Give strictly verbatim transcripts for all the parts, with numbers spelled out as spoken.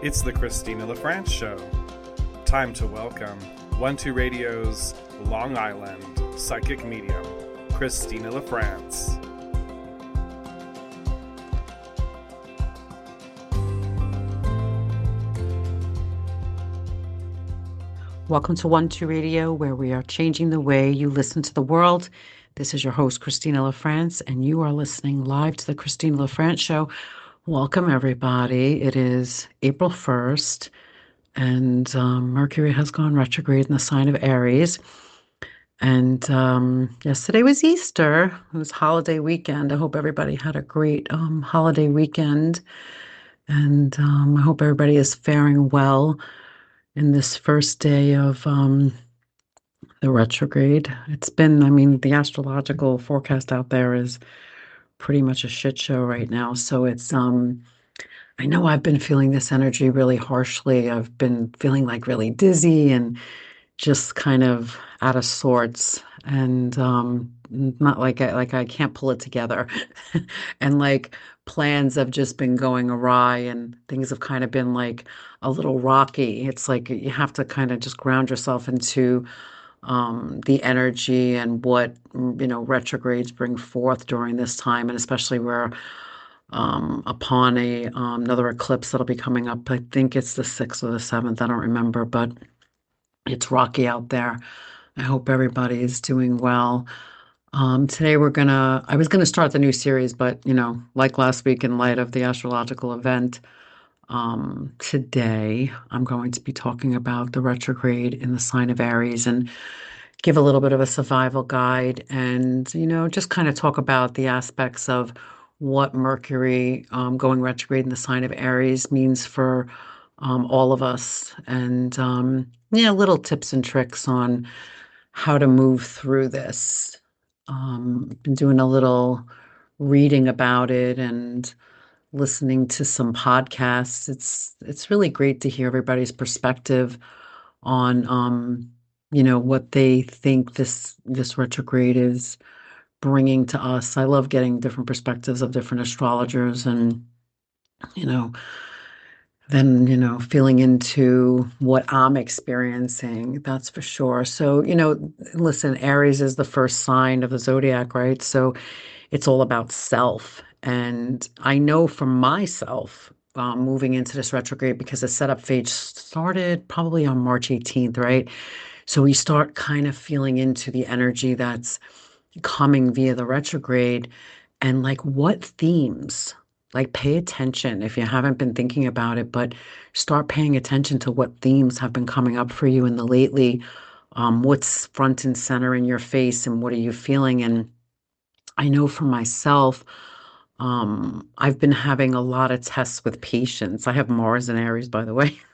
It's the Christina LaFrance Show. Time to welcome one two Radio's Long Island psychic medium, Christina LaFrance. Welcome to one two Radio, where we are changing the way you listen to the world. This is your host, Christina LaFrance, and you are listening live to the Christina LaFrance Show. Welcome, everybody. It is April first, and um, Mercury has gone retrograde in the sign of Aries. And um, yesterday was Easter. It was holiday weekend. I hope everybody had a great um, holiday weekend. And um, I hope everybody is faring well in this first day of um, the retrograde. It's been, I mean, the astrological forecast out there is pretty much a shit show right now. So it's, um, I know I've been feeling this energy really harshly. I've been feeling like really dizzy and just kind of out of sorts, and um, not like I, like I can't pull it together. And like plans have just been going awry, and things have kind of been like a little rocky. It's like you have to kind of just ground yourself into um, the energy and what, you know, retrogrades bring forth during this time, and especially where um, upon a um, another eclipse that'll be coming up. I think it's the sixth or the seventh. I don't remember, but it's rocky out there. I hope everybody is doing well. Um, today we're gonna, I was gonna start the new series, but you know, like last week, in light of the astrological event, um, today I'm going to be talking about the retrograde in the sign of Aries and give a little bit of a survival guide, and you know, just kind of talk about the aspects of what Mercury um, going retrograde in the sign of Aries means for um, all of us, and um, yeah, little tips and tricks on how to move through this. Um, been doing a little reading about it and listening to some podcasts. It's it's really great to hear everybody's perspective on um, you know, what they think this this retrograde is bringing to us. I love getting different perspectives of different astrologers, and you know, then, you know, feeling into what I'm experiencing, that's for sure. So, you know, listen, Aries is the first sign of the zodiac, right? So it's all about self. And I know for myself, um, moving into this retrograde, because the setup phase started probably on March eighteenth, right? So we start kind of feeling into the energy that's coming via the retrograde, and like what themes, like pay attention if you haven't been thinking about it, but start paying attention to what themes have been coming up for you in the lately. Um, what's front and center in your face, and what are you feeling? And I know for myself, um, I've been having a lot of tests with patience. I have Mars in Aries, by the way.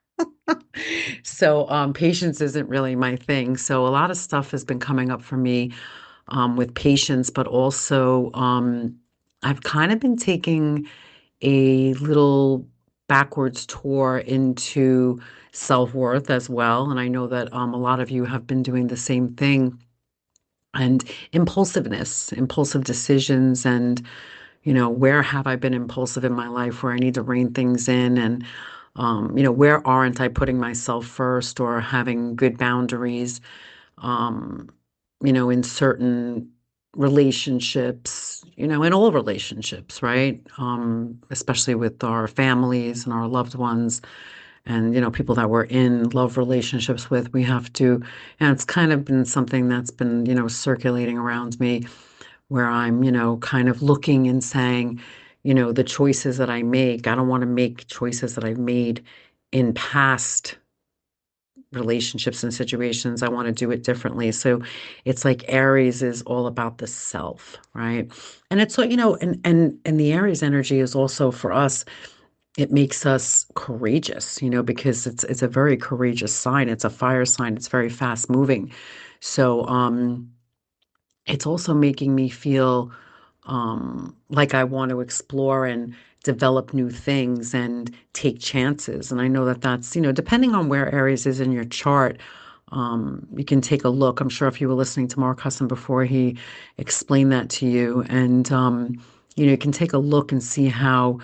So um, patience isn't really my thing. So a lot of stuff has been coming up for me um, with patience, but also um, I've kind of been taking a little backwards tour into self-worth as well. And I know that um, a lot of you have been doing the same thing. And impulsiveness, impulsive decisions, and, you know, where have I been impulsive in my life where I need to rein things in? And, um, you know, where aren't I putting myself first or having good boundaries, um, you know, in certain relationships, you know, in all relationships, right? Um, especially with our families and our loved ones, and, you know, people that we're in love relationships with. We have to, and it's kind of been something that's been, you know, circulating around me, where I'm, you know, kind of looking and saying, you know, the choices that I make, I don't want to make choices that I've made in past relationships and situations. I want to do it differently. So it's like Aries is all about the self, right? And it's so, you know, and and and the Aries energy is also for us, it makes us courageous, you know, because it's it's a very courageous sign. It's a fire sign. It's very fast moving. So um it's also making me feel um, like I want to explore and develop new things and take chances. And I know that that's, you know, depending on where Aries is in your chart, um, you can take a look. I'm sure if you were listening to Mark Husson before, he explained that to you. And, um, you know, you can take a look and see how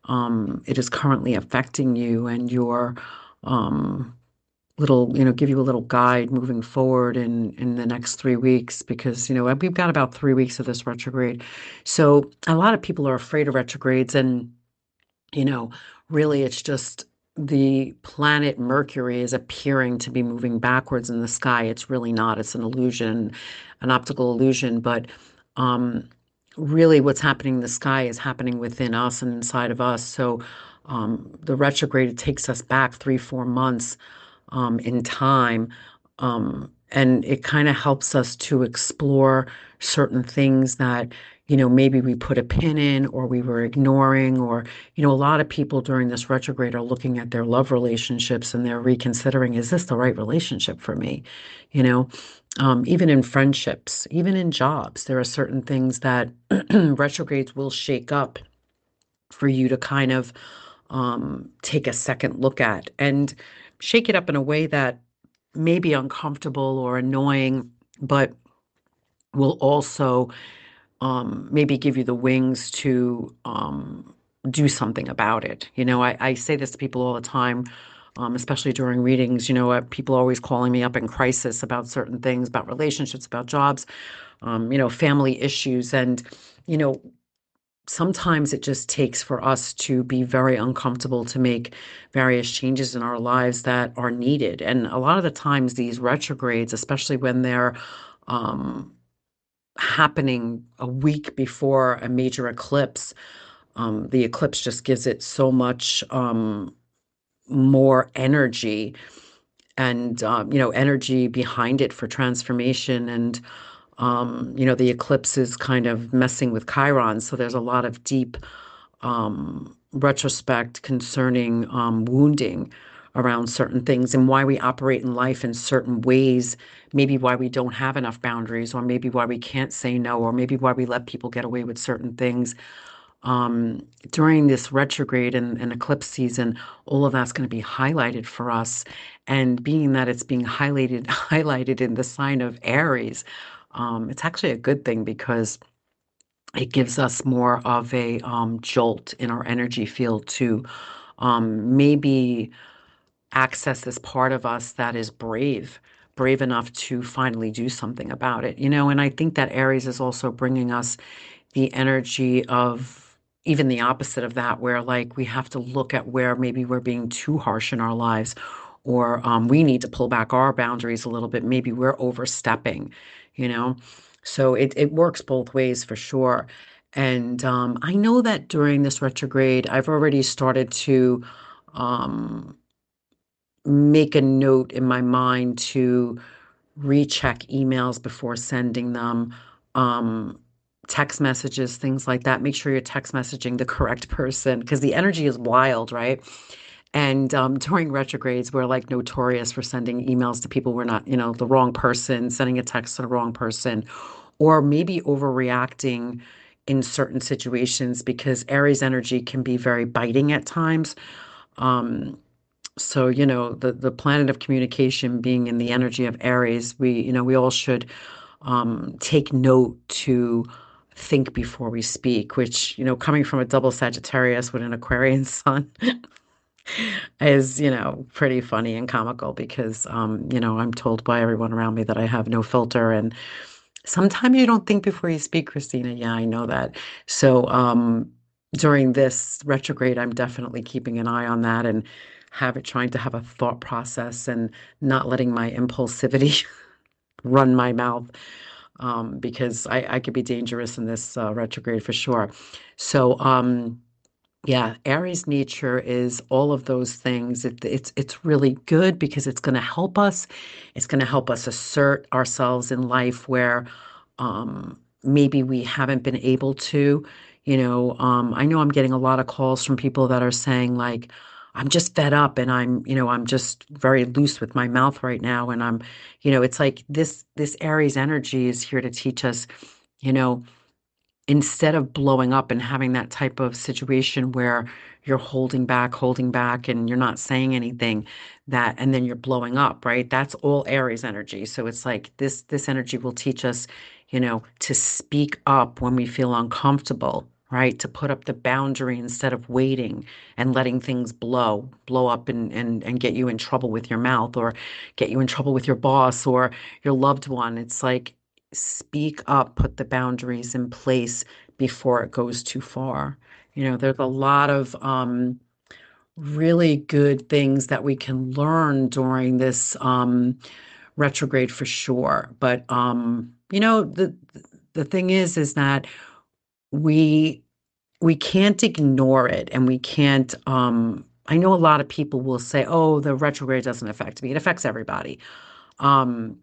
um, it is currently affecting you and your um, little, you know, give you a little guide moving forward in in the next three weeks because, you know, we've got about three weeks of this retrograde. So a lot of people are afraid of retrogrades and, you know, really it's just the planet Mercury is appearing to be moving backwards in the sky. It's really not. It's an illusion, an optical illusion. But um, really, what's happening in the sky is happening within us and inside of us. So um, the retrograde takes us back three, four months um, in time. Um, and it kind of helps us to explore certain things that, you know, maybe we put a pin in or we were ignoring, or, you know, a lot of people during this retrograde are looking at their love relationships and they're reconsidering, is this the right relationship for me? You know, um, even in friendships, even in jobs, there are certain things that retrogrades will shake up for you to kind of um, take a second look at and shake it up in a way that may be uncomfortable or annoying, but will also um, maybe give you the wings to um, do something about it. You know, I, I say this to people all the time, um, especially during readings. You know, uh, people are always calling me up in crisis about certain things, about relationships, about jobs, um, you know, family issues. And, you know, sometimes it just takes for us to be very uncomfortable to make various changes in our lives that are needed. And a lot of the times, these retrogrades, especially when they're um, happening a week before a major eclipse, um, the eclipse just gives it so much um, more energy and um, you know, energy behind it for transformation. And um, you know, the eclipse is kind of messing with Chiron, so there's a lot of deep um, retrospect concerning um, wounding around certain things and why we operate in life in certain ways, maybe why we don't have enough boundaries, or maybe why we can't say no, or maybe why we let people get away with certain things. Um, during this retrograde and, and eclipse season, all of that's going to be highlighted for us. And being that it's being highlighted, highlighted in the sign of Aries, um, it's actually a good thing because it gives us more of a um, jolt in our energy field to um, maybe access this part of us that is brave, brave enough to finally do something about it. You know, and I think that Aries is also bringing us the energy of even the opposite of that, where like we have to look at where maybe we're being too harsh in our lives, or um, we need to pull back our boundaries a little bit. Maybe we're overstepping, you know? So it, it works both ways for sure. And um, I know that during this retrograde, I've already started to um, make a note in my mind to recheck emails before sending them, um, text messages, things like that. Make sure you're text messaging the correct person because the energy is wild, right? And um, during retrogrades, we're like notorious for sending emails to people we're not, you know, the wrong person, sending a text to the wrong person, or maybe overreacting in certain situations because Aries energy can be very biting at times. Um, so, you know, the the planet of communication being in the energy of Aries, we, you know, we all should um, take note to think before we speak, which, you know, coming from a double Sagittarius with an Aquarian sun is, you know, pretty funny and comical because, um, you know, I'm told by everyone around me that I have no filter. And sometimes you don't think before you speak, Christina. Yeah, I know that. So, um, during this retrograde, I'm definitely keeping an eye on that and have it trying to have a thought process and not letting my impulsivity run my mouth um, because I, I could be dangerous in this uh, retrograde for sure. So, um, yeah, Aries nature is all of those things. It, it's it's really good because it's going to help us. It's going to help us assert ourselves in life where um, maybe we haven't been able to. You know, um, I know I'm getting a lot of calls from people that are saying like, I'm just fed up and I'm, you know, I'm just very loose with my mouth right now. And I'm, you know, it's like this this Aries energy is here to teach us, you know, instead of blowing up and having that type of situation where you're holding back, holding back, and you're not saying anything, that, and then you're blowing up, right? That's all Aries energy. So it's like this, this energy will teach us, you know, to speak up when we feel uncomfortable, right? To put up the boundary instead of waiting and letting things blow, blow up and, and, and get you in trouble with your mouth or get you in trouble with your boss or your loved one. It's like speak up, put the boundaries in place before it goes too far. You know, there's a lot of um, really good things that we can learn during this um, retrograde for sure. But um, you know, the the thing is, is that we we can't ignore it and we can't um I know a lot of people will say, "Oh, the retrograde doesn't affect me." It affects everybody. Um,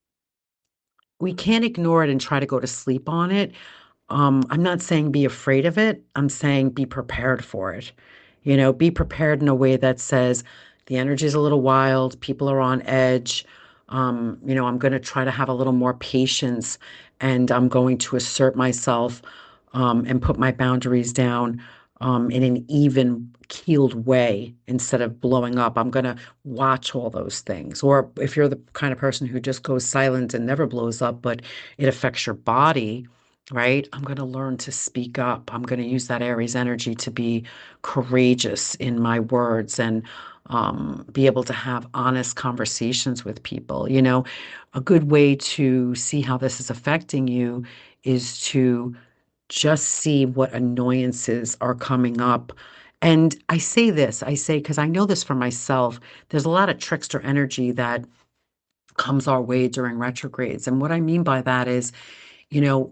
we can't ignore it and try to go to sleep on it. Um, I'm not saying be afraid of it. I'm saying be prepared for it. You know, be prepared in a way that says the energy is a little wild, people are on edge. Um, you know, I'm going to try to have a little more patience and I'm going to assert myself um, and put my boundaries down um, in an even keeled way instead of blowing up. I'm going to watch all those things. Or if you're the kind of person who just goes silent and never blows up, but it affects your body, right? I'm going to learn to speak up. I'm going to use that Aries energy to be courageous in my words and um, be able to have honest conversations with people. You know, a good way to see how this is affecting you is to just see what annoyances are coming up. And I say this, I say, because I know this for myself, there's a lot of trickster energy that comes our way during retrogrades. And what I mean by that is, you know,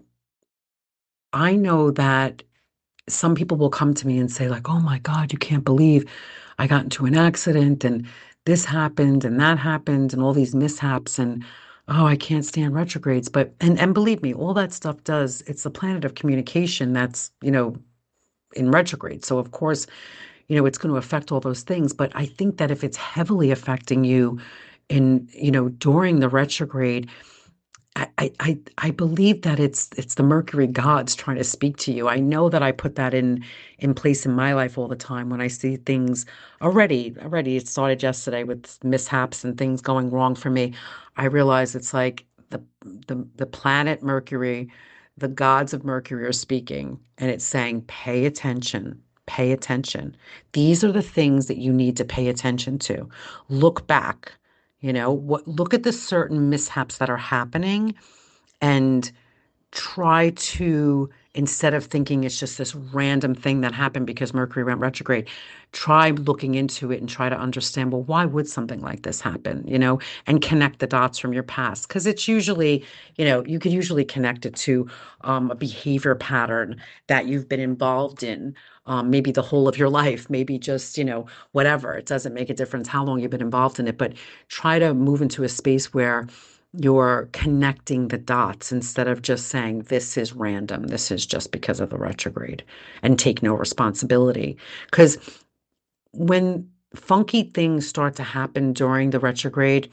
I know that some people will come to me and say, like, oh my God, you can't believe I got into an accident and this happened and that happened and all these mishaps and oh, I can't stand retrogrades. But and and believe me, all that stuff does, it's the planet of communication that's, you know, in retrograde. So of course, you know, it's going to affect all those things. But I think that if it's heavily affecting you in, you know, during the retrograde, I, I I believe that it's it's the Mercury gods trying to speak to you. I know that I put that in in place in my life all the time when I see things already already it started yesterday with mishaps and things going wrong for me. I realize it's like the the the planet Mercury, the gods of Mercury are speaking and it's saying pay attention. Pay attention. These are the things that you need to pay attention to. Look back. You know, what look at the certain mishaps that are happening and try to, instead of thinking it's just this random thing that happened because Mercury went retrograde, try looking into it and try to understand, well, why would something like this happen, you know, and connect the dots from your past. Because it's usually, you know, you could usually connect it to um, a behavior pattern that you've been involved in. Um, maybe the whole of your life, maybe just, you know, whatever. It doesn't make a difference how long you've been involved in it, but try to move into a space where you're connecting the dots instead of just saying, this is random, this is just because of the retrograde, and take no responsibility. Because when funky things start to happen during the retrograde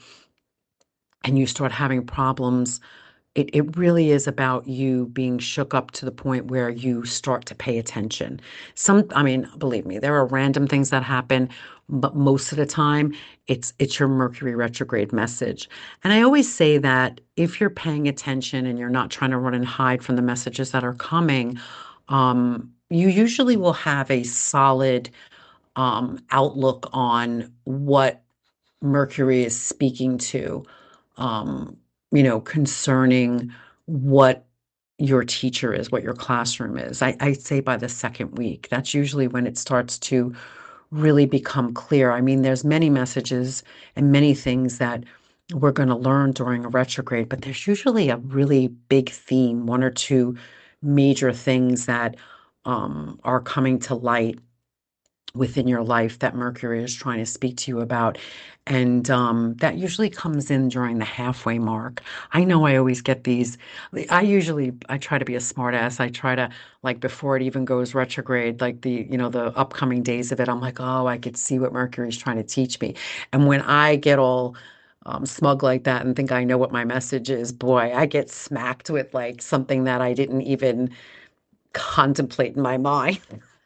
and you start having problems, it, it really is about you being shook up to the point where you start to pay attention. Some, I mean, believe me, there are random things that happen, but most of the time it's it's your Mercury retrograde message. And I always say that if you're paying attention and you're not trying to run and hide from the messages that are coming, um, you usually will have a solid um, outlook on what Mercury is speaking to, um, you know, concerning what your teacher is, what your classroom is. I, I say by the second week, that's usually when it starts to really become clear. I mean, there's many messages and many things that we're going to learn during a retrograde, but there's usually a really big theme, one or two major things that um, are coming to light within your life that Mercury is trying to speak to you about. And um, that usually comes in during the halfway mark. I know I always get these. I usually, I try to be a smart ass. I try to, like, before it even goes retrograde, like the, you know, the upcoming days of it, I'm like, oh, I could see what Mercury's trying to teach me. And when I get all um, smug like that and think I know what my message is, boy, I get smacked with like something that I didn't even contemplate in my mind.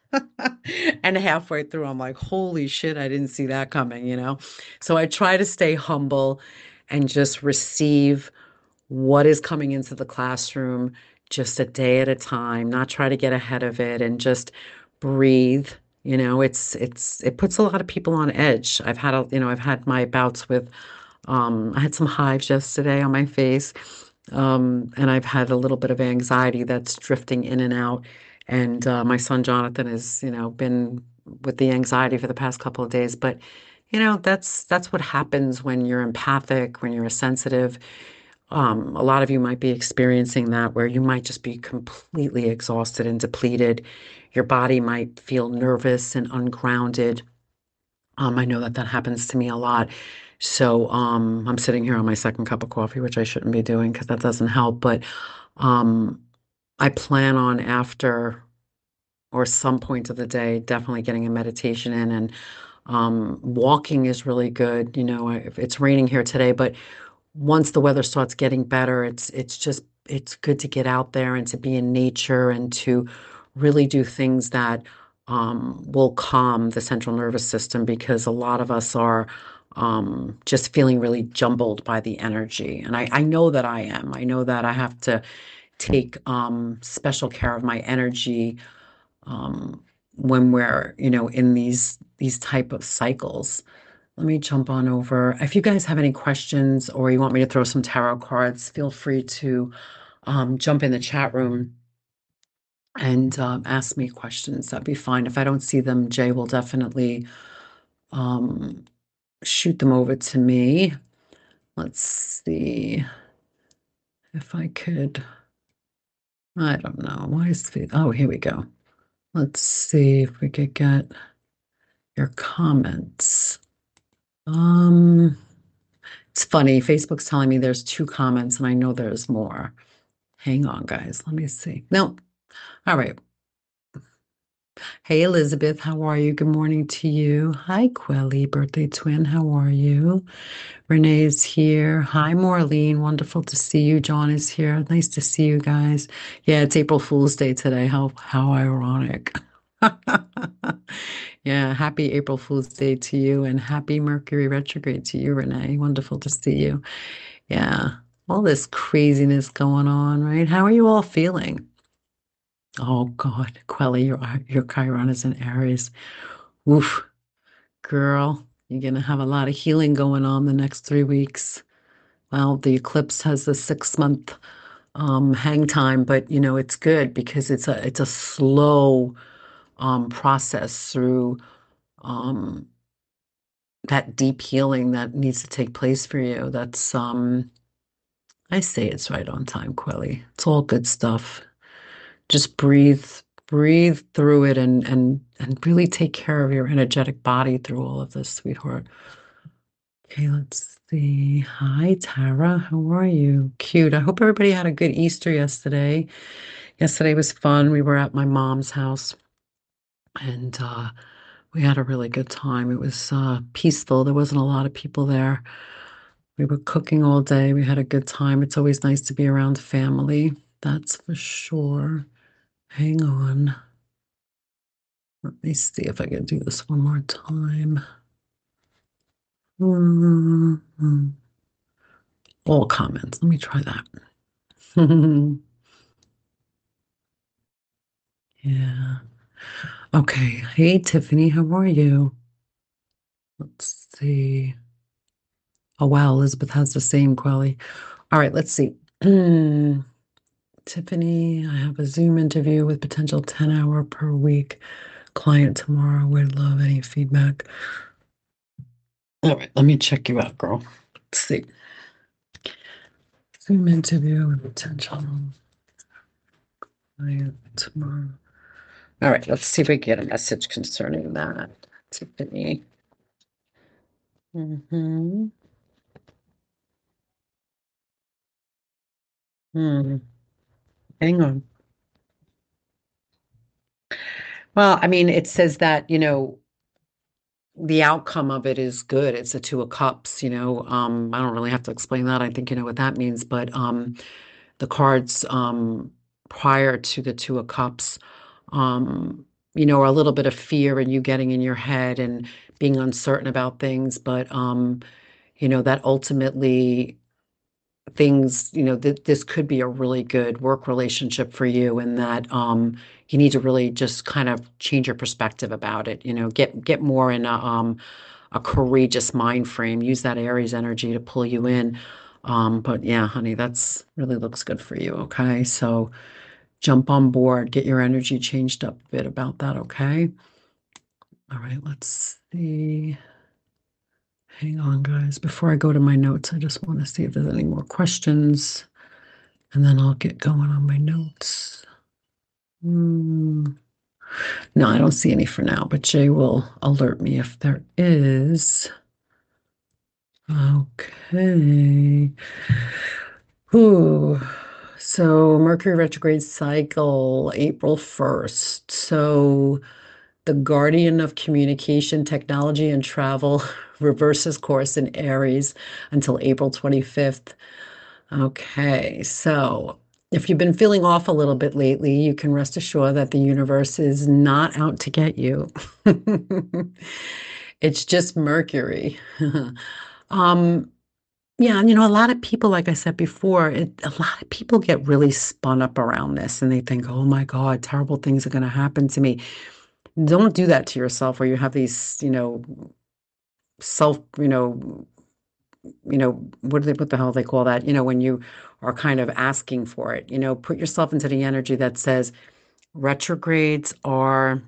And halfway through, I'm like, holy shit, I didn't see that coming, you know? So I try to stay humble and just receive what is coming into the classroom, just a day at a time, not try to get ahead of it and just breathe. You know, it's it's it puts a lot of people on edge. I've had a, you know, I've had my bouts with um I had some hives yesterday on my face. Um, and I've had a little bit of anxiety that's drifting in and out. And uh, my son Jonathan has, you know, been with the anxiety for the past couple of days. But, you know, that's that's what happens when you're empathic, when you're sensitive. Um, a lot of you might be experiencing that where you might just be completely exhausted and depleted. Your body might feel nervous and ungrounded. Um, I know that that happens to me a lot. So um, I'm sitting here on my second cup of coffee, which I shouldn't be doing because that doesn't help. But um, I plan on after or some point of the day definitely getting a meditation in, and um, walking is really good. You know, I- it's raining here today, but once the weather starts getting better, it's it's just it's good to get out there and to be in nature and to really do things that um, will calm the central nervous system because a lot of us are um, just feeling really jumbled by the energy. And I, I know that I am. I know that I have to take um, special care of my energy um, when we're, you know, in these these type of cycles. Let me jump on over. If you guys have any questions or you want me to throw some tarot cards, feel free to um, jump in the chat room and um, ask me questions. That'd be fine. If I don't see them, Jay will definitely um, shoot them over to me. Let's see if I could. I don't know. Why is it? Oh, here we go. Let's see if we could get your comments. Um, it's funny. Facebook's telling me there's two comments, and I know there's more. Hang on, guys. Let me see. No. All right. Hey, Elizabeth. How are you? Good morning to you. Hi, Quelly, birthday twin. How are you? Renee's here. Hi, Maureen. Wonderful to see you. John is here. Nice to see you guys. Yeah, it's April Fool's Day today. How how ironic. Yeah, happy April Fool's Day to you and happy Mercury retrograde to you, Renee. Wonderful to see you. Yeah, all this craziness going on, right? How are you all feeling? Oh God, Quelly, your your Chiron is in Aries. Oof, girl, you're gonna have a lot of healing going on the next three weeks. Well, the eclipse has a six month um, hang time, but you know it's good because it's a it's a slow um, process through um, that deep healing that needs to take place for you. That's um, I say it's right on time, Quelly. It's all good stuff. Just breathe, breathe through it and and and really take care of your energetic body through all of this, sweetheart. Okay, let's see. Hi, Tara. How are you? Cute. I hope everybody had a good Easter yesterday. Yesterday was fun. We were at my mom's house and uh, we had a really good time. It was uh, peaceful. There wasn't a lot of people there. We were cooking all day. We had a good time. It's always nice to be around family. That's for sure. Hang on. Let me see if I can do this one more time. Mm-hmm. All comments. Let me try that. Yeah. Okay. Hey, Tiffany, how are you? Let's see. Oh, wow. Elizabeth has the same, Quelly. All right. Let's see. Tiffany, I have a Zoom interview with potential ten hour per week client tomorrow. Would love any feedback. All right. Let me check you out, girl. Let's see. Zoom interview with potential client tomorrow. All right, let's see if we get a message concerning that. Tiffany. Mm-hmm. Hmm. Hang on. Well, I mean, it says that, you know, the outcome of it is good. It's a two of cups, you know. Um, I don't really have to explain that. I think you know what that means, but um the cards um prior to the two of cups, um, you know, are a little bit of fear and you getting in your head and being uncertain about things, but um, you know, that ultimately things, you know, th- this could be a really good work relationship for you, and that um, you need to really just kind of change your perspective about it. You know, get get more in a um, a courageous mind frame. Use that Aries energy to pull you in. Um, but yeah, honey, that's really looks good for you. Okay, so jump on board, get your energy changed up a bit about that. Okay. All right. Let's see. Hang on, guys. Before I go to my notes, I just want to see if there's any more questions, and then I'll get going on my notes. Hmm. No, I don't see any for now, but Jay will alert me if there is. Okay. Ooh. So Mercury retrograde cycle, April first. So the guardian of communication, technology, and travel reverses course in Aries until April twenty-fifth. Okay, so if you've been feeling off a little bit lately, you can rest assured that the universe is not out to get you. It's just Mercury. um, yeah, you know, a lot of people, like I said before, it, a lot of people get really spun up around this and they think, oh my God, terrible things are going to happen to me. Don't do that to yourself, where you have these, you know, self, you know, you know, what do they, what the hell they call that? You know, when you are kind of asking for it, you know, put yourself into the energy that says retrogrades are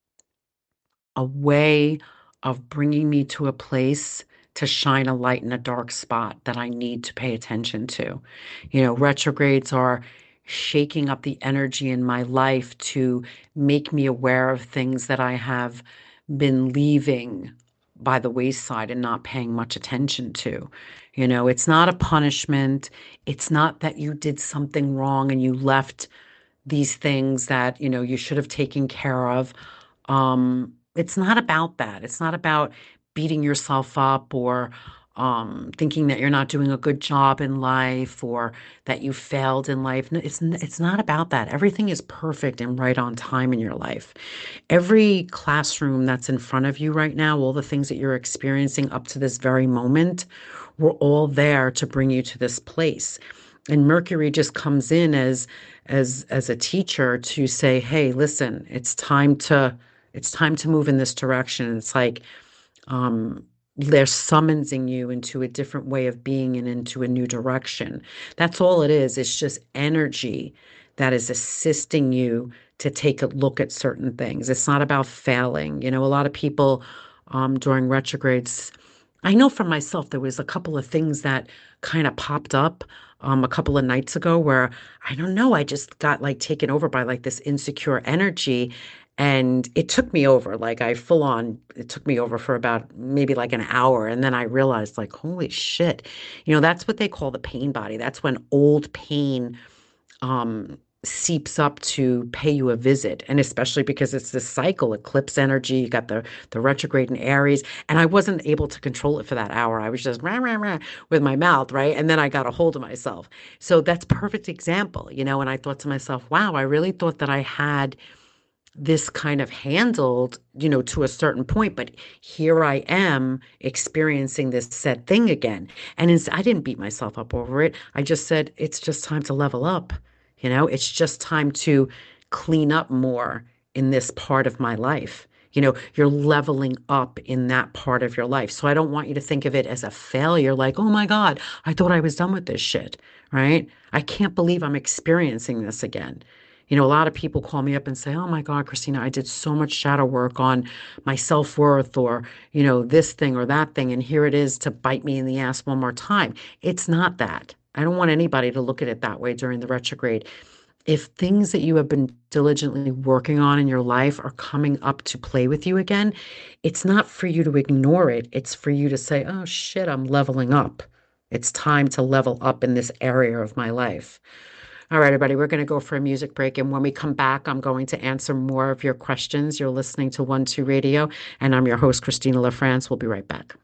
a way of bringing me to a place to shine a light in a dark spot that I need to pay attention to. You know, retrogrades are shaking up the energy in my life to make me aware of things that I have been leaving by the wayside and not paying much attention to. You know, it's not a punishment. It's not that you did something wrong and you left these things that, you know, you should have taken care of. Um, it's not about that. It's not about beating yourself up or um, thinking that you're not doing a good job in life or that you failed in life. No, It's n- it's not about that. Everything is perfect and right on time in your life. Every classroom that's in front of you right now, all the things that you're experiencing up to this very moment, were all there to bring you to this place. And Mercury just comes in as as as a teacher to say, hey, listen, it's time to it's time to move in this direction. It's like um, they're summoning you into a different way of being and into a new direction. That's all it is. It's just energy that is assisting you to take a look at certain things. It's not about failing. You know, a lot of people um, during retrogrades, I know for myself, there was a couple of things that kind of popped up um, a couple of nights ago where I don't know, I just got like taken over by like this insecure energy. And it took me over, like I full on, it took me over for about maybe like an hour. And then I realized, like, holy shit, you know, that's what they call the pain body. That's when old pain um, seeps up to pay you a visit. And especially because it's this cycle, eclipse energy, you got the, the retrograde in Aries. And I wasn't able to control it for that hour. I was just rah, rah, rah with my mouth, right? And then I got a hold of myself. So that's perfect example, you know, and I thought to myself, wow, I really thought that I had this kind of handled, you know, to a certain point, but here I am experiencing this said thing again. And it's, I didn't beat myself up over it. I just said, it's just time to level up. You know, it's just time to clean up more in this part of my life. You know, you're leveling up in that part of your life. So I don't want you to think of it as a failure, like, oh my God, I thought I was done with this shit, right? I can't believe I'm experiencing this again. You know, a lot of people call me up and say, oh my God, Christina, I did so much shadow work on my self-worth or, you know, this thing or that thing. And here it is to bite me in the ass one more time. It's not that. I don't want anybody to look at it that way during the retrograde. If things that you have been diligently working on in your life are coming up to play with you again, it's not for you to ignore it. It's for you to say, oh shit, I'm leveling up. It's time to level up in this area of my life. All right, everybody, we're going to go for a music break. And when we come back, I'm going to answer more of your questions. You're listening to One Two Radio, and I'm your host, Christina LaFrance. We'll be right back.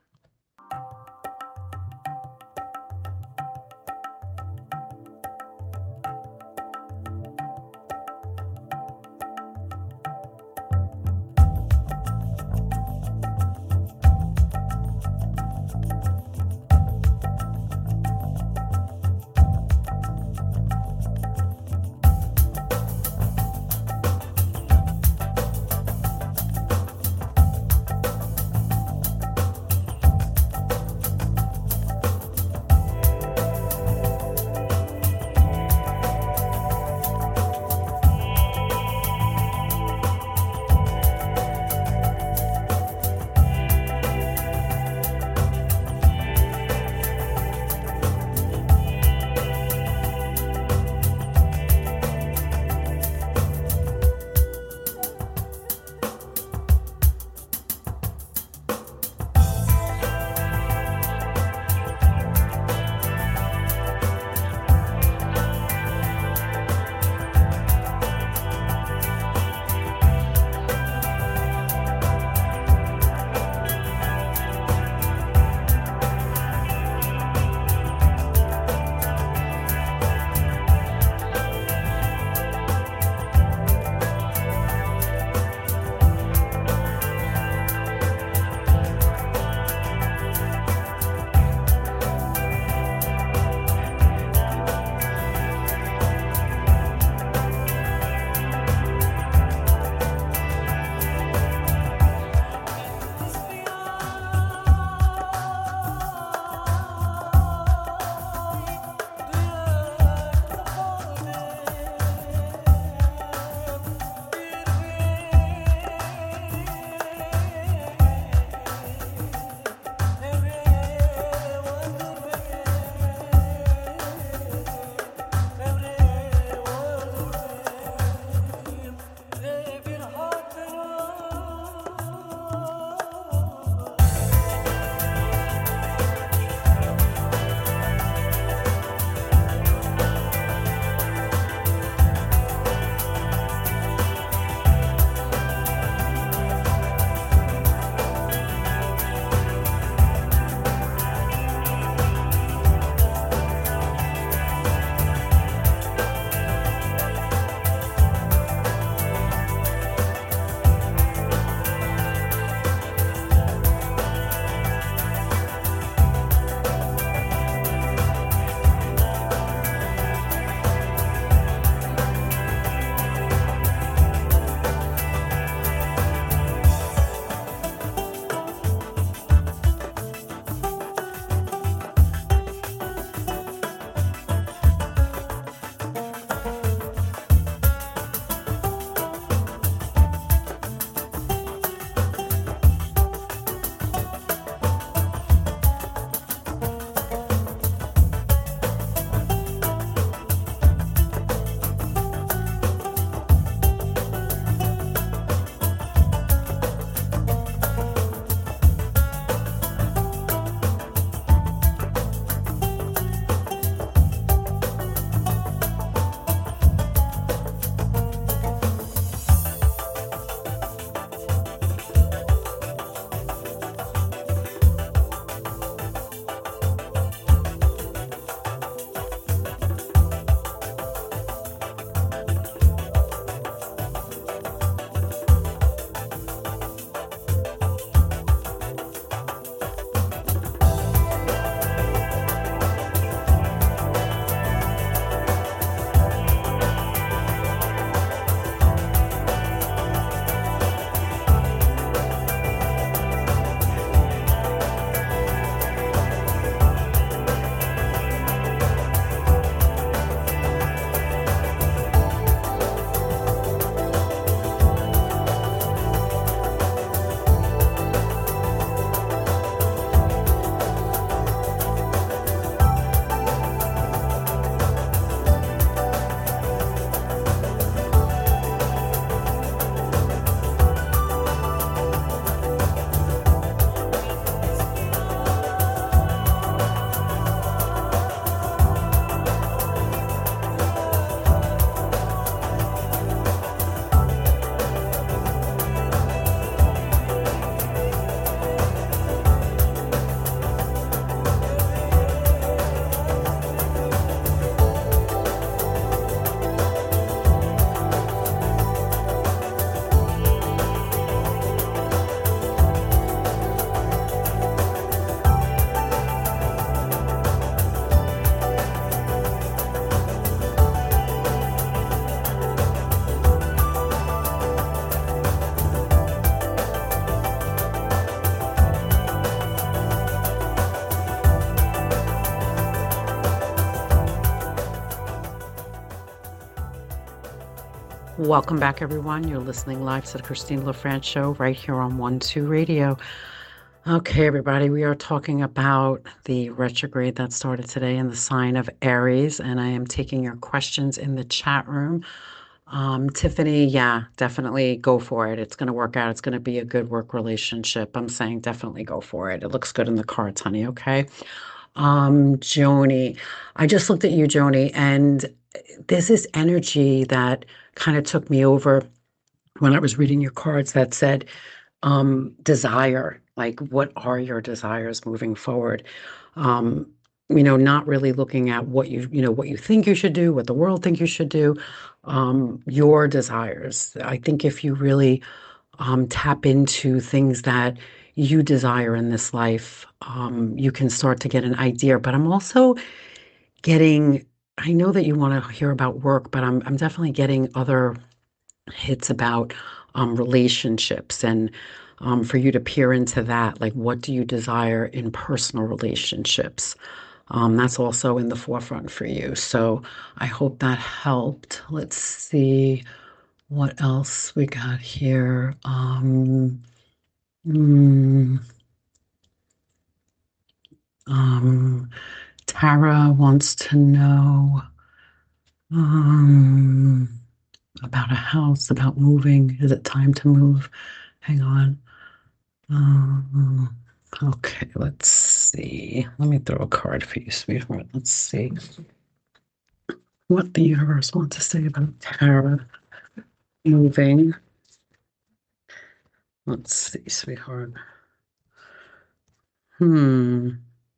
Welcome back, everyone. You're listening live to the Christine LaFrance Show right here on one two Radio. Okay, everybody, we are talking about the retrograde that started today in the sign of Aries, and I am taking your questions in the chat room. Um, Tiffany, yeah, definitely go for it. It's going to work out. It's going to be a good work relationship. I'm saying definitely go for it. It looks good in the cards, honey, okay? Um, Joni, I just looked at you, Joni, and there's this energy that kind of took me over when I was reading your cards that said, um, desire, like what are your desires moving forward? Um, you know, not really looking at what you, you know, what you think you should do, what the world think you should do, um, your desires. I think if you really um, tap into things that you desire in this life, um, you can start to get an idea. But I'm also getting, I know that you want to hear about work, but I'm I'm definitely getting other hits about um, relationships and um, for you to peer into that, like what do you desire in personal relationships? Um, that's also in the forefront for you. So I hope that helped. Let's see what else we got here. Um, mm, um, Tara wants to know um, about a house, about moving. Is it time to move? Hang on. Um, okay, let's see. Let me throw a card for you, sweetheart. Let's see what the universe wants to say about Tara moving. Let's see, sweetheart. Hmm.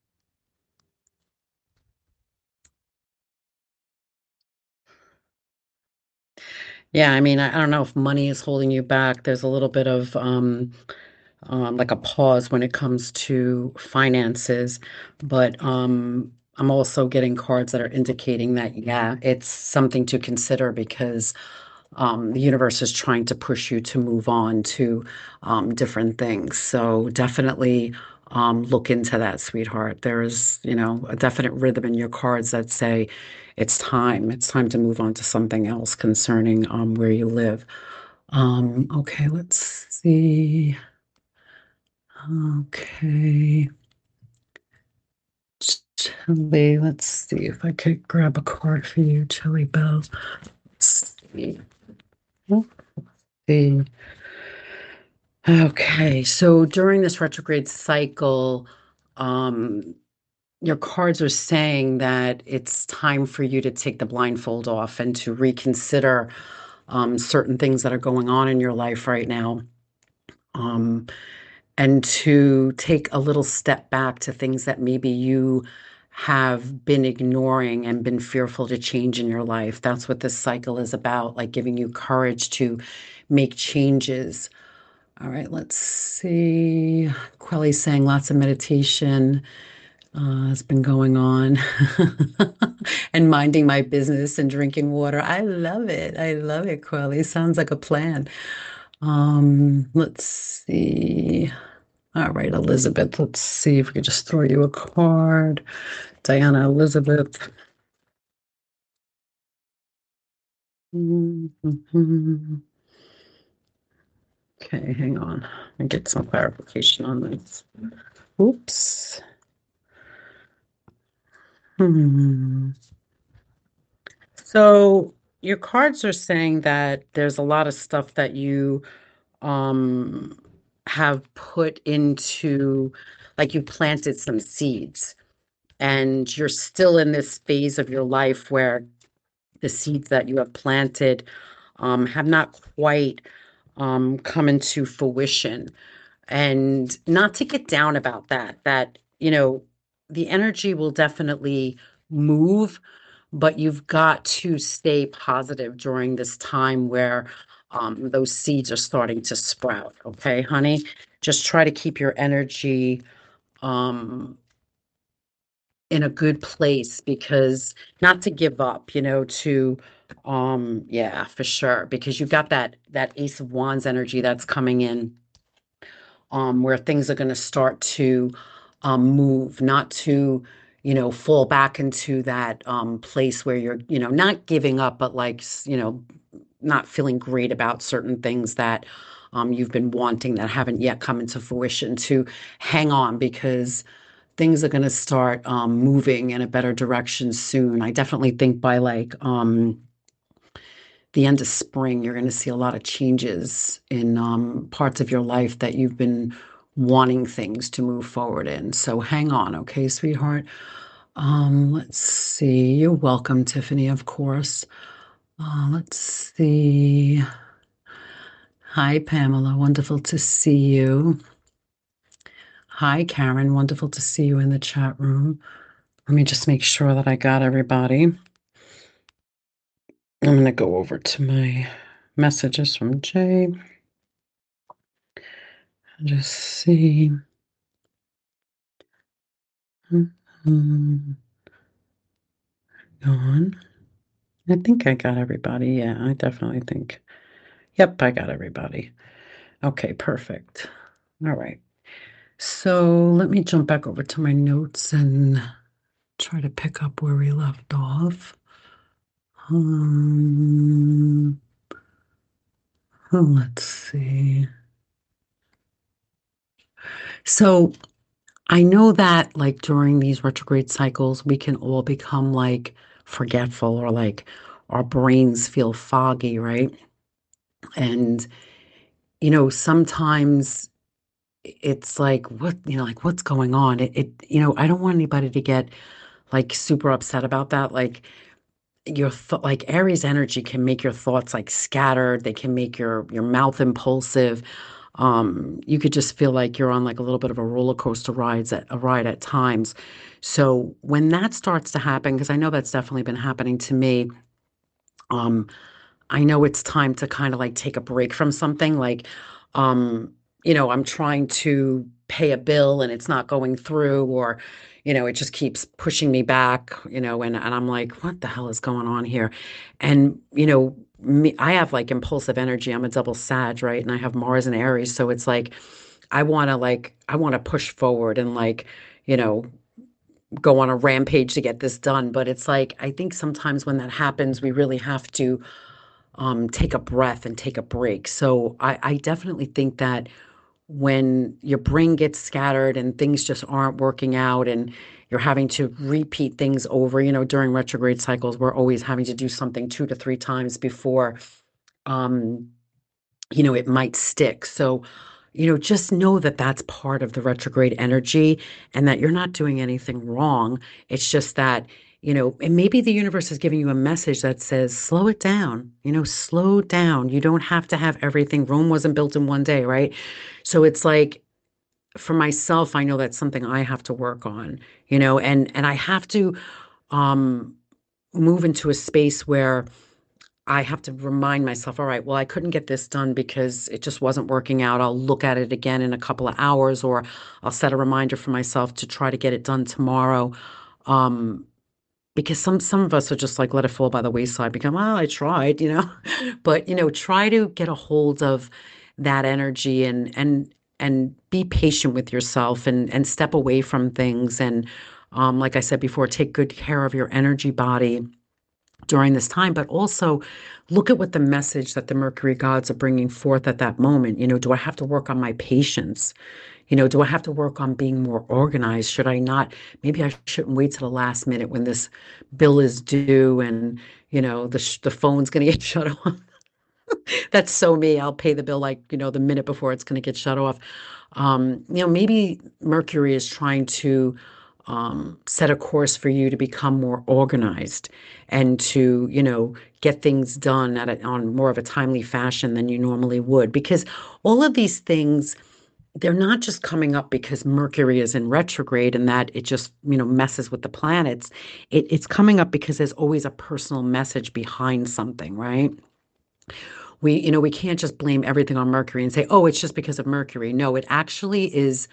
Yeah, I mean, I, I don't know if money is holding you back. There's a little bit of um, um, like a pause when it comes to finances, but um, I'm also getting cards that are indicating that, yeah, it's something to consider because um, the universe is trying to push you to move on to um, different things. So definitely um, look into that, sweetheart. There is, you know, a definite rhythm in your cards that say it's time. It's time to move on to something else concerning um, where you live. Um, okay, let's see. Okay. Chili, let's see if I could grab a card for you, Chili Bell. Let's see. Let's see. Okay, so during this retrograde cycle, um, your cards are saying that it's time for you to take the blindfold off and to reconsider um, certain things that are going on in your life right now. Um, and to take a little step back to things that maybe you have been ignoring and been fearful to change in your life. That's what this cycle is about, like giving you courage to make changes. All right, let's see. Quelly's saying lots of meditation uh, has been going on and minding my business and drinking water. I love it. I love it, Quelly. Sounds like a plan. Um, let's see. All right, Elizabeth, let's see if we could just throw you a card. Diana Elizabeth. Mm-hmm. Okay, hang on. Let me get some clarification on this. Oops. Hmm. So your cards are saying that there's a lot of stuff that you um have put into, like you planted some seeds, and you're still in this phase of your life where the seeds that you have planted um, have not quite um, come into fruition. And not to get down about that, that, you know, the energy will definitely move, but you've got to stay positive during this time where um, those seeds are starting to sprout. Okay, honey? Just try to keep your energy um, in a good place, because not to give up, you know, to um yeah, for sure, because you've got that that Ace of Wands energy that's coming in, um where things are going to start to um move, not to, you know, fall back into that um place where you're, you know, not giving up, but like, you know, not feeling great about certain things that um, you've been wanting that haven't yet come into fruition, to hang on, because things are going to start um, moving in a better direction soon. I definitely think by like um, the end of spring, you're going to see a lot of changes in um, parts of your life that you've been wanting things to move forward in. So hang on, okay, sweetheart? Um, let's see. You're welcome, Tiffany, of course. Uh, let's see. Hi, Pamela. Wonderful to see you. Hi, Karen. Wonderful to see you in the chat room. Let me just make sure that I got everybody. I'm going to go over to my messages from Jay. Just see. Mm-hmm. On. I think I got everybody. Yeah, I definitely think. Yep, I got everybody. Okay, perfect. All right. So let me jump back over to my notes and try to pick up where we left off. Um, let's see. So I know that like during these retrograde cycles, we can all become like forgetful, or like our brains feel foggy, right? And, you know, sometimes it's like, what, you know, like what's going on? It, it, you know, I don't want anybody to get like super upset about that. Like your th- like Aries energy can make your thoughts like scattered. They can make your your mouth impulsive. Um, you could just feel like you're on like a little bit of a roller coaster rides at a ride at times. So when that starts to happen, because I know that's definitely been happening to me, um, I know it's time to kind of like take a break from something. Like, um, you know, I'm trying to pay a bill and it's not going through, or, you know, it just keeps pushing me back, you know, and, and I'm like, what the hell is going on here? And, you know, me, I have like impulsive energy. I'm a double Sag, right? And I have Mars and Aries. So it's like, I want to like, I want to push forward and like, you know, go on a rampage to get this done. But it's like, I think sometimes when that happens, we really have to um, take a breath and take a break. So I, I definitely think that when your brain gets scattered and things just aren't working out and you're having to repeat things over, you know, during retrograde cycles, we're always having to do something two to three times before, um, you know, it might stick. So, you know, just know that that's part of the retrograde energy and that you're not doing anything wrong. It's just that, you know, and maybe the universe is giving you a message that says, slow it down, you know, slow down. You don't have to have everything. Rome wasn't built in one day, right? So it's like, for myself, I know that's something I have to work on, you know, and and I have to um move into a space where I have to remind myself, all right, well, I couldn't get this done because it just wasn't working out. I'll look at it again in a couple of hours, or I'll set a reminder for myself to try to get it done tomorrow. Um, because some some of us are just like let it fall by the wayside, become, oh, I tried, you know. But you know, try to get a hold of that energy and and and be patient with yourself and and step away from things. And um, like I said before, take good care of your energy body during this time, but also look at what the message that the Mercury gods are bringing forth at that moment. You know, do I have to work on my patience? You know, do I have to work on being more organized? Should I not? Maybe I shouldn't wait till the last minute when this bill is due and, you know, the, sh- the phone's going to get shut off. That's so me. I'll pay the bill like, you know, the minute before it's going to get shut off. Um, you know, maybe Mercury is trying to um, set a course for you to become more organized and to, you know, get things done at a, on more of a timely fashion than you normally would. Because all of these things, they're not just coming up because Mercury is in retrograde and that it just, you know, messes with the planets. It, it's coming up because there's always a personal message behind something, right? We, you know, we can't just blame everything on Mercury and say, oh, it's just because of Mercury. No, it actually is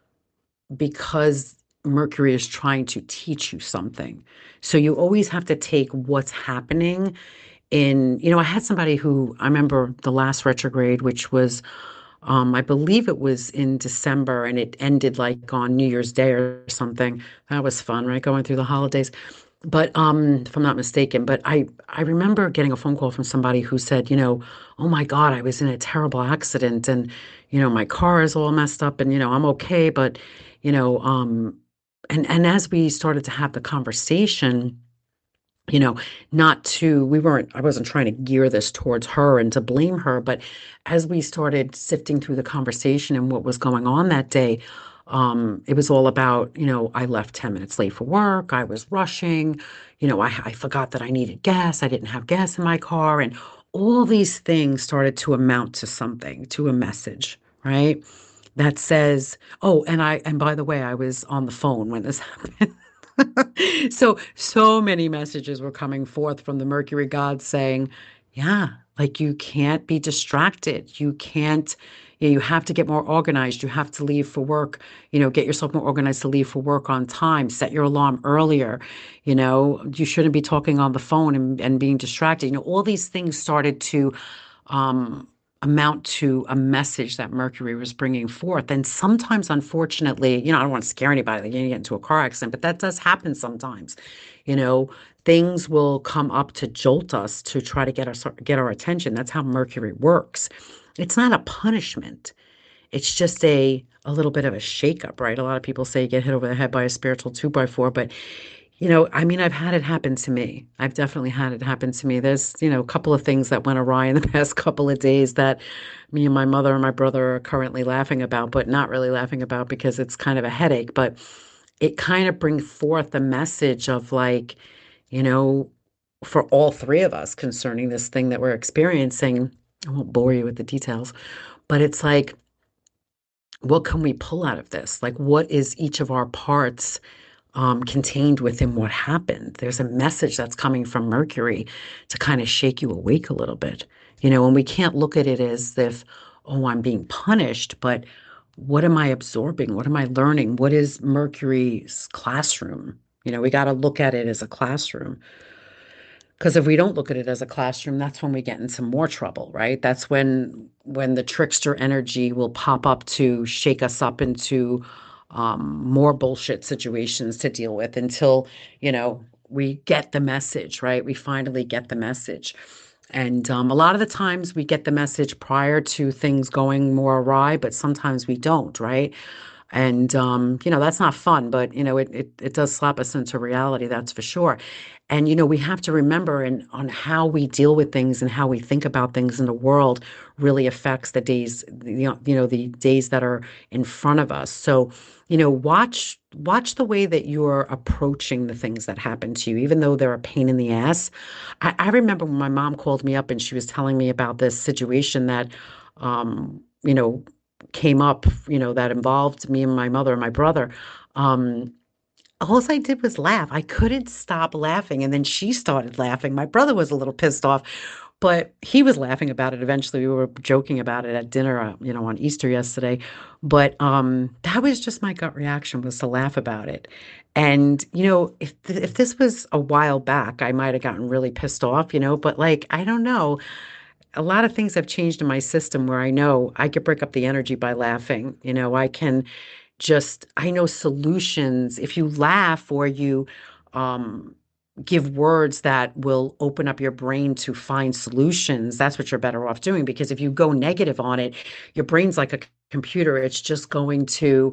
because Mercury is trying to teach you something. So you always have to take what's happening in, you know, I had somebody who, I remember the last retrograde, which was, um, I believe it was in December and it ended like on New Year's Day or something. That was fun, right? Going through the holidays. But um, if I'm not mistaken, but I I remember getting a phone call from somebody who said, you know, oh my God, I was in a terrible accident and, you know, my car is all messed up and, you know, I'm okay, but, you know, um, and and as we started to have the conversation, you know, not to, we weren't, I wasn't trying to gear this towards her and to blame her, but as we started sifting through the conversation and what was going on that day, um, it was all about, you know, I left ten minutes late for work. I was rushing, you know, I, I forgot that I needed gas. I didn't have gas in my car. And all these things started to amount to something, to a message, right? That says, oh, and I, and by the way, I was on the phone when this happened. So, so many messages were coming forth from the Mercury gods saying, yeah, like you can't be distracted. You can't, you know, you have to get more organized. You have to leave for work, you know, get yourself more organized to leave for work on time, set your alarm earlier. You know, you shouldn't be talking on the phone and, and being distracted. You know, all these things started to um, amount to a message that Mercury was bringing forth. And sometimes, unfortunately, you know, I don't want to scare anybody, like you get into a car accident, but that does happen sometimes. You know, things will come up to jolt us to try to get us get our attention. That's how Mercury works. It's not a punishment. It's just a a little bit of a shakeup, right? A lot of people say you get hit over the head by a spiritual two by four, but you know, I mean, I've had it happen to me. I've definitely had it happen to me. There's, you know, a couple of things that went awry in the past couple of days that me and my mother and my brother are currently laughing about, but not really laughing about because it's kind of a headache. But it kind of brings forth a message of like, you know, for all three of us concerning this thing that we're experiencing. I won't bore you with the details, but it's like, what can we pull out of this? Like, what is each of our parts um, contained within what happened? There's a message that's coming from Mercury to kind of shake you awake a little bit, you know, and we can't look at it as if, oh, I'm being punished, but what am I absorbing? What am I learning? What is Mercury's classroom? You know, we got to look at it as a classroom. Because if we don't look at it as a classroom, that's when we get in some more trouble, right? That's when when the trickster energy will pop up to shake us up into um, more bullshit situations to deal with until, you know, we get the message, right? We finally get the message. And um, a lot of the times we get the message prior to things going more awry, but sometimes we don't, right? And um, you know, that's not fun, but you know, it, it it does slap us into reality, that's for sure. And you know, we have to remember and on how we deal with things and how we think about things in the world really affects the days, you know, you know, the days that are in front of us. So, you know, watch watch the way that you're approaching the things that happen to you, even though they're a pain in the ass. I, I remember when my mom called me up and she was telling me about this situation that um, you know, came up, you know, that involved me and my mother and my brother. Um, all I did was laugh. I couldn't stop laughing. And then she started laughing. My brother was a little pissed off, but he was laughing about it. Eventually, we were joking about it at dinner, uh, you know, on Easter yesterday. But um, that was just my gut reaction was to laugh about it. And, you know, if th- if this was a while back, I might have gotten really pissed off, you know, but like, I don't know, a lot of things have changed in my system where I know I could break up the energy by laughing. You know, I can just, I know solutions. If you laugh or you um, give words that will open up your brain to find solutions, that's what you're better off doing. Because if you go negative on it, your brain's like a c- computer. It's just going to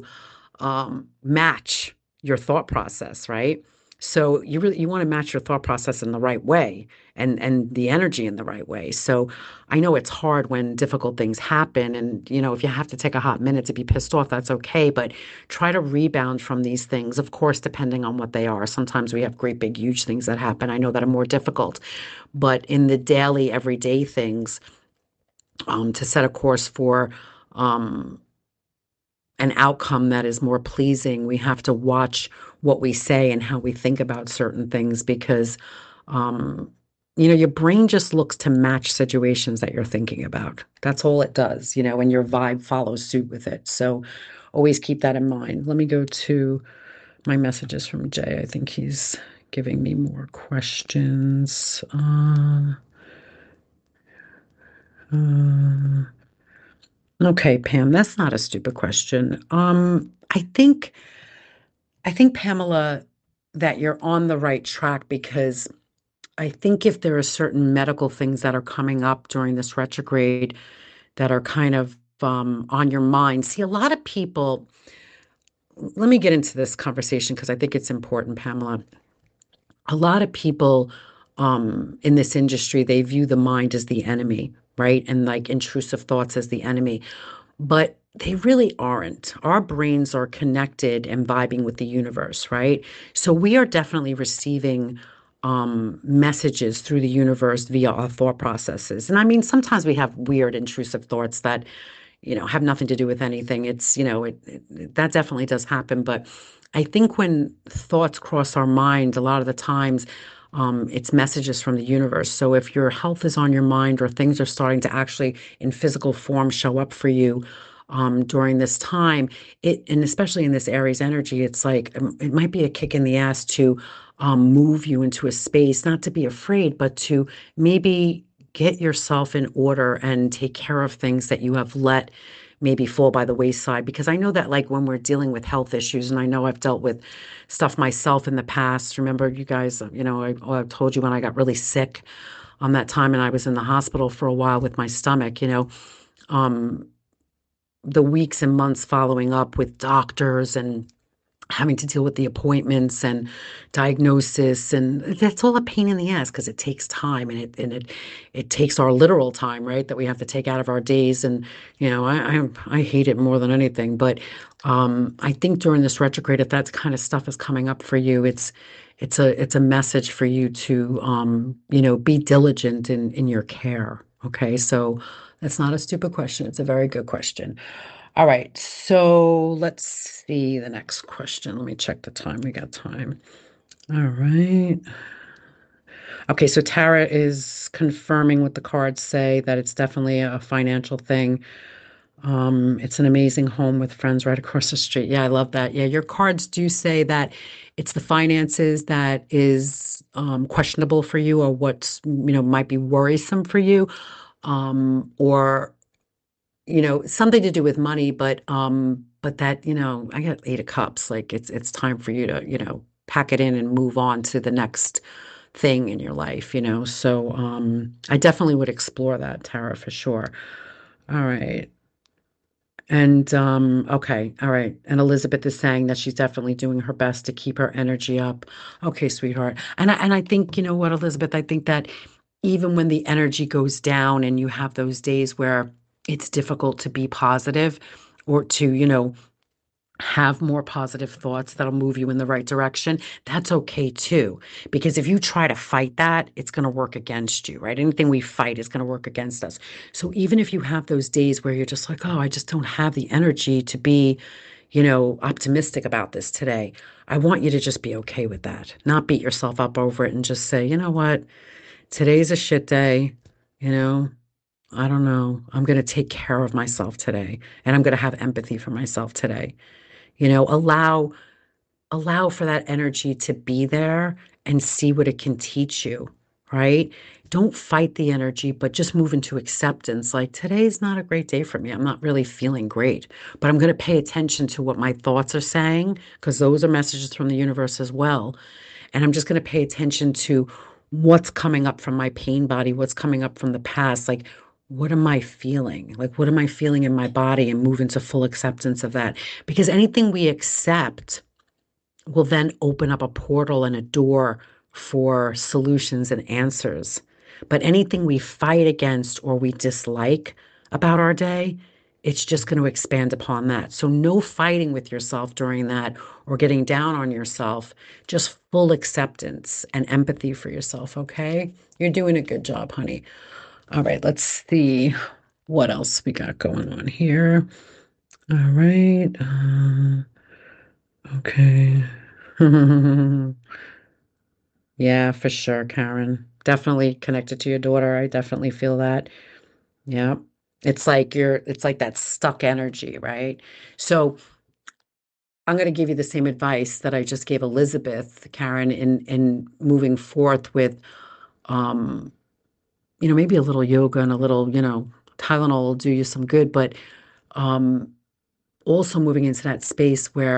um, match your thought process, right? So you really you want to match your thought process in the right way and and the energy in the right way. So I know it's hard when difficult things happen and you know if you have to take a hot minute to be pissed off, that's okay, but try to rebound from these things, of course, depending on what they are. Sometimes we have great big huge things that happen. I know that are more difficult, but in the daily everyday things, um, to set a course for um, an outcome that is more pleasing, we have to watch what we say and how we think about certain things because, um, you know, your brain just looks to match situations that you're thinking about. That's all it does, you know, and your vibe follows suit with it. So always keep that in mind. Let me go to my messages from Jay. I think he's giving me more questions. Uh, uh, okay, Pam, that's not a stupid question. Um, I think I think Pamela that you're on the right track because I think if there are certain medical things that are coming up during this retrograde that are kind of um, on your mind. See, a lot of people, let me get into this conversation because I think it's important, Pamela. A lot of people um, in this industry, they view the mind as the enemy, right? And like intrusive thoughts as the enemy. But they really aren't. Our brains are connected and vibing with the universe, right? So we are definitely receiving um, messages through the universe via our thought processes. And I mean, sometimes we have weird, intrusive thoughts that, you know, have nothing to do with anything. It's, you know, it, it that definitely does happen. But I think when thoughts cross our mind, a lot of the times, um, it's messages from the universe. So if your health is on your mind or things are starting to actually in physical form show up for you um, during this time, it and especially in this Aries energy, it's like um, it might be a kick in the ass to um, move you into a space, not to be afraid, but to maybe get yourself in order and take care of things that you have let maybe fall by the wayside. Because I know that, like, when we're dealing with health issues, and I know I've dealt with stuff myself in the past. Remember, you guys, you know, I, I told you when I got really sick on that time and I was in the hospital for a while with my stomach, you know, um, the weeks and months following up with doctors and having to deal with the appointments and diagnosis, and that's all a pain in the ass because it takes time, and it and it it takes our literal time, right, that we have to take out of our days. And you know, I I, I hate it more than anything. But um, I think during this retrograde, if that kind of stuff is coming up for you, it's it's a it's a message for you to um, you know, be diligent in in your care. Okay, so that's not a stupid question. It's a very good question. All right, so let's see the next question. Let me check the time. We got time. All right. Okay, so Tara is confirming what the cards say, that it's definitely a financial thing. Um, it's an amazing home with friends right across the street. Yeah, I love that. Yeah, your cards do say that it's the finances that is um, questionable for you, or what's, you know, might be worrisome for you, um, or you know, something to do with money, but um, but that, you know, I got eight of cups. Like it's it's time for you to, you know, pack it in and move on to the next thing in your life, you know. So um, I definitely would explore that, Tara, for sure. All right. And um, okay, all right. And Elizabeth is saying that she's definitely doing her best to keep her energy up. Okay, sweetheart. And I, and I think, you know what, Elizabeth, I think that even when the energy goes down and you have those days where it's difficult to be positive or to, you know, have more positive thoughts that'll move you in the right direction, that's okay too. Because if you try to fight that, it's going to work against you, right? Anything we fight is going to work against us. So even if you have those days where you're just like, oh, I just don't have the energy to be, you know, optimistic about this today, I want you to just be okay with that. Not beat yourself up over it and just say, you know what? Today's a shit day, you know, I don't know. I'm going to take care of myself today, and I'm going to have empathy for myself today. You know, allow allow for that energy to be there and see what it can teach you, right? Don't fight the energy, but just move into acceptance. Like, today's not a great day for me. I'm not really feeling great, but I'm going to pay attention to what my thoughts are saying, because those are messages from the universe as well. And I'm just going to pay attention to what's coming up from my pain body, what's coming up from the past. Like, what am I feeling? Like, what am I feeling in my body, and move into full acceptance of that? Because anything we accept will then open up a portal and a door for solutions and answers. But anything we fight against or we dislike about our day, it's just going to expand upon that. So no fighting with yourself during that or getting down on yourself, just full acceptance and empathy for yourself, okay? You're doing a good job, honey. All right, let's see what else we got going on here. All right. Uh, okay. Yeah, for sure, Karen. Definitely connected to your daughter. I definitely feel that. Yeah. It's like you're, it's like that stuck energy, right? So I'm going to give you the same advice that I just gave Elizabeth, Karen, in in moving forth with, um, you know, maybe a little yoga and a little, you know, Tylenol will do you some good, but um, also moving into that space where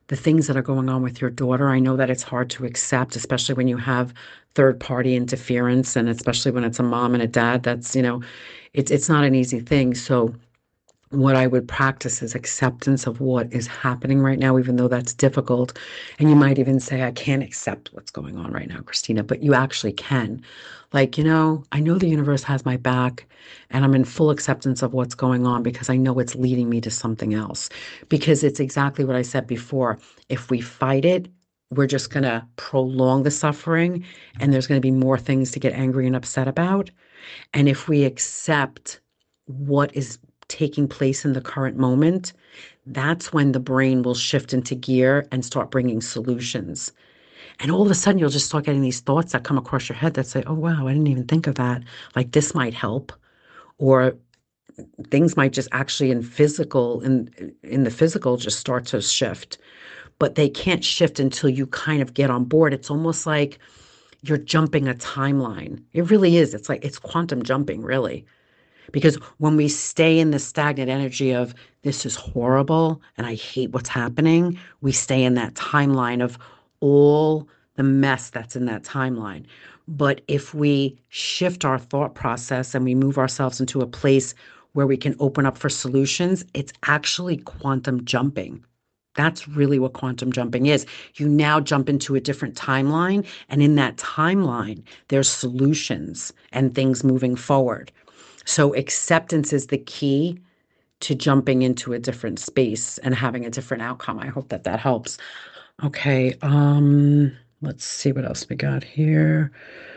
the things that are going on with your daughter. I know that it's hard to accept, especially when you have third party interference, and especially when it's a mom and a dad. That's, you know, it's it's not an easy thing. So what I would practice is acceptance of what is happening right now, even though that's difficult. And you might even say, I can't accept what's going on right now, Christina, but you actually can. Like, you know, I know the universe has my back and I'm in full acceptance of what's going on because I know it's leading me to something else. Because it's exactly what I said before. If we fight it, we're just going to prolong the suffering and there's going to be more things to get angry and upset about. And if we accept what is taking place in the current moment, that's when the brain will shift into gear and start bringing solutions. And all of a sudden, you'll just start getting these thoughts that come across your head that say, oh, wow, I didn't even think of that. Like this might help. Or things might just actually in physical, in, in the physical, just start to shift. But they can't shift until you kind of get on board. It's almost like you're jumping a timeline. It really is. It's like, it's quantum jumping, really. Because when we stay in the stagnant energy of this is horrible and I hate what's happening, we stay in that timeline of all the mess that's in that timeline. But if we shift our thought process and we move ourselves into a place where we can open up for solutions, it's actually quantum jumping. That's really what quantum jumping is. You now jump into a different timeline, and in that timeline, there's solutions and things moving forward. So acceptance is the key to jumping into a different space and having a different outcome. I hope that that helps. Okay, um, let's see what else we got here.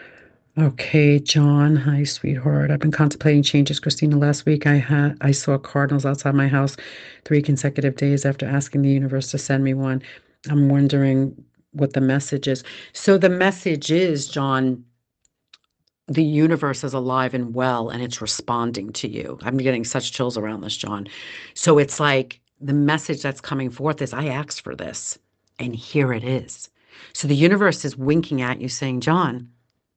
Okay, John, hi, sweetheart. I've been contemplating changes, Christina. Last week I had I saw cardinals outside my house three consecutive days after asking the universe to send me one. I'm wondering what the message is. So the message is, John, the universe is alive and well and it's responding to you. I'm getting such chills around this, John. So it's like the message that's coming forth is, I asked for this and here it is. So the universe is winking at you saying, John,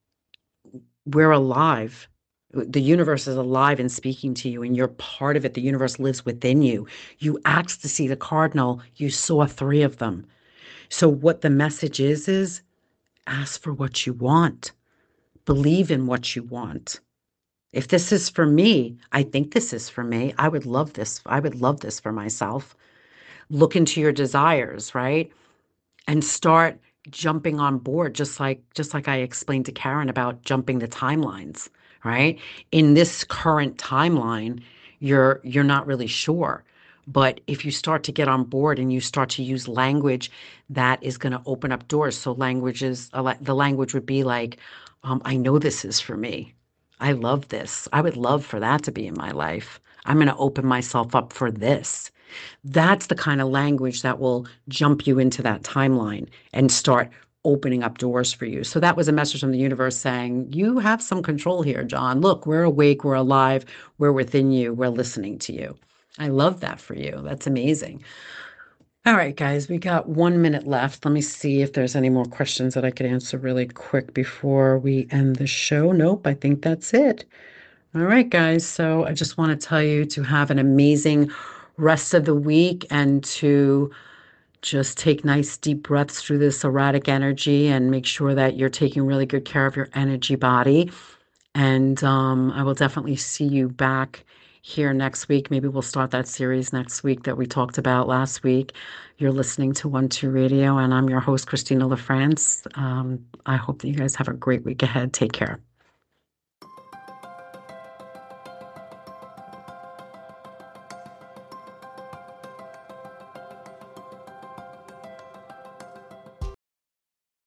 we're alive. The universe is alive and speaking to you and you're part of it. The universe lives within you. You asked to see the cardinal. You saw three of them. So what the message is, is ask for what you want. Believe in what you want. If this is for me, I think this is for me. I would love this. I would love this for myself. Look into your desires, right? And start jumping on board, just like just like I explained to Karen about jumping the timelines, right? In this current timeline, you're you're not really sure. But if you start to get on board and you start to use language that is going to open up doors. So language is, the language would be like, Um, I know this is for me. I love this. I would love for that to be in my life. I'm going to open myself up for this. That's the kind of language that will jump you into that timeline and start opening up doors for you. So that was a message from the universe saying, you have some control here, John. Look, we're awake, we're alive, we're within you, we're listening to you. I love that for you. That's amazing. All right, guys, we got one minute left. Let me see if there's any more questions that I could answer really quick before we end the show. Nope, I think that's it. All right, guys. So I just want to tell you to have an amazing rest of the week and to just take nice deep breaths through this erratic energy and make sure that you're taking really good care of your energy body. And um, I will definitely see you back here next week. Maybe we'll start that series next week that we talked about last week. You're listening to One Two Radio, and I'm your host, Christina LaFrance. Um, I hope that you guys have a great week ahead. Take care.